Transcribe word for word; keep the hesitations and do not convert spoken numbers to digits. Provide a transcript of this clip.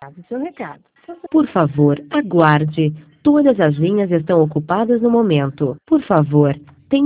Seu recado. Por favor, aguarde. Todas as linhas estão ocupadas no momento. Por favor,